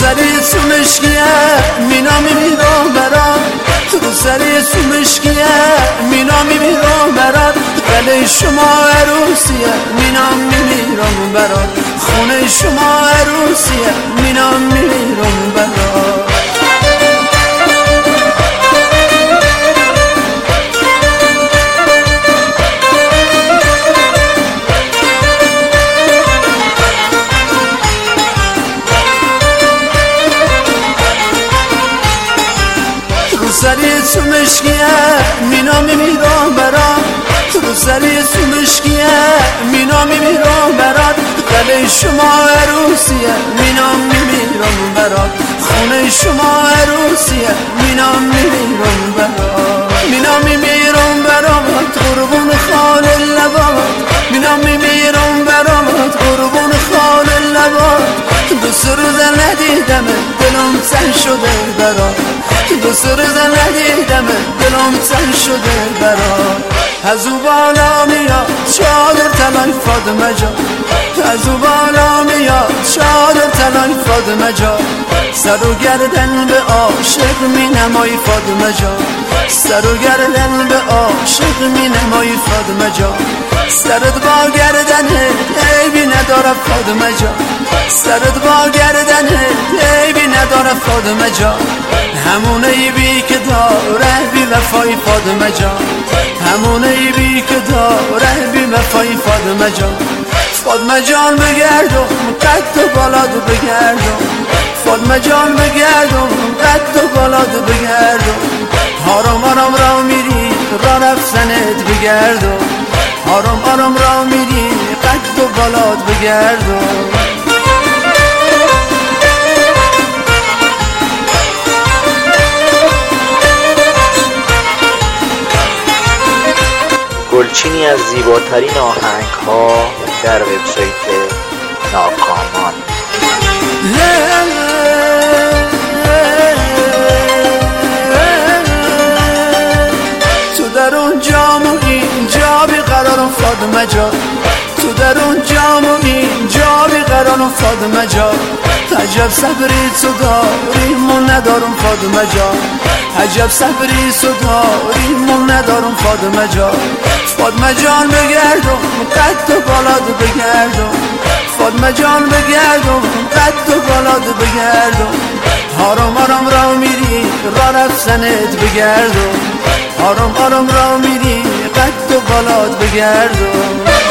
سری سومشکیه مینا میمیرم برات، رو سری سومشکیه مینا میمیرم برات، قلعه شما عروسیه مینا میمیرم برات، خونه شما عروسیه مینا میمیرم برات. سری سومشکیه مینا میمیرم برات، رو سری سومشکیه مینا میمیرم برات، قلعه شما عروسیه مینا میمیرم برات، خونه شما عروسیه مینا میمیرم برات، مینا میمیرم برات قربون خال لبات، مینا میمیرم برات قربون خال لبات، دو سه روز ندیدم دلم تنگ شده برات، دو سه روز ندیدم دلم تنگ شده برات، از او بالا میاد چادر طلای فاطمه جان، از او بالا میاد چادر طلای فاطمه جان، سر و گردن به عاشق می نمایی فاطمه جان، سر و گردن به عاشق می نمایی فاطمه جان، سرت با گردنه عیبی نداره فاطمه جان، سرت با گردنه عیبی نداره فاطمه جان، همون عیبی که داره بی وفای فاطمه جان، همون عیبی که داره بی وفای فاطمه جان، فاطمه جان بگردم قد و بالاد بگردم، فاطمه جان بگردم قد و بالاد بگردم، آرام آرام را میری را رفتنت بگردم، آرام آرام را میری قد و بالاد بگردم. گلچینی از زیباترین آهنگ‌ها در وبسایت ناکامان. تو در اون جام و اینجا بیقرارم فاطمه جان، تو در اون جام و اینجا بیقرارم فاطمه جان، عجب صبری تو داری من ندارم فاطمه جان، عجب صبری تو داری من ندارم فاطمه جان، فاطمه جان بگردم قد و بالاد بگردم، فاطمه جان بگردم قد و بالاد بگردم، آرام آرام را میری را رفتنت بگردم، آرام آرام را میری قد و بالاد بگردم.